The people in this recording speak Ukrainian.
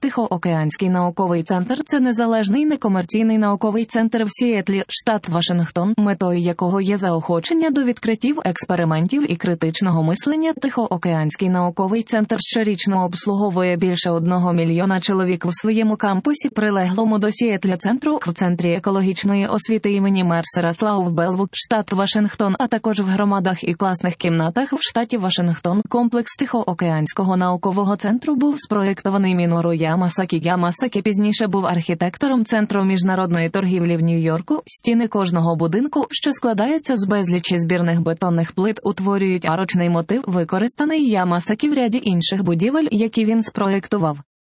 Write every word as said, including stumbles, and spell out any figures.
Тихоокеанський науковий центр – це незалежний некомерційний науковий центр в Сіетлі, штат Вашингтон, метою якого є заохочення до відкриттів, експериментів і критичного мислення. Тихоокеанський науковий центр щорічно обслуговує більше одного мільйона чоловік у своєму кампусі, прилеглому до Сіетля центру, в Центрі екологічної освіти імені Мерсера Слау в Белву, штат Вашингтон, а також в громадах і класних кімнатах в штаті Вашингтон. Комплекс Тихоокеанського наукового центру був спроєктований Мінору Ямасакі. Ямасакі пізніше був архітектором Центру міжнародної торгівлі в Нью-Йорку. Стіни кожного будинку, що складаються з безлічі збірних бетонних плит, утворюють арочний мотив, використаний Ямасакі в ряді інших будівель, які він спроєктував.